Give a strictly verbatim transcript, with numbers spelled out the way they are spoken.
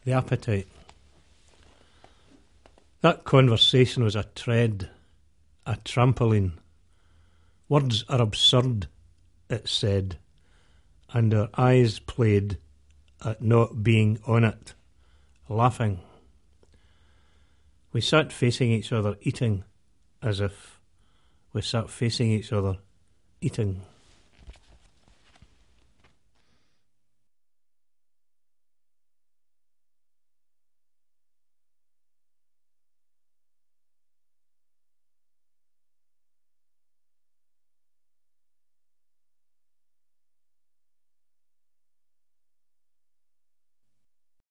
The appetite. That conversation was a tread, a trampoline. Words are absurd, it said, and our eyes played at not being on it, laughing. We sat facing each other, eating, as if we sat facing each other, eating.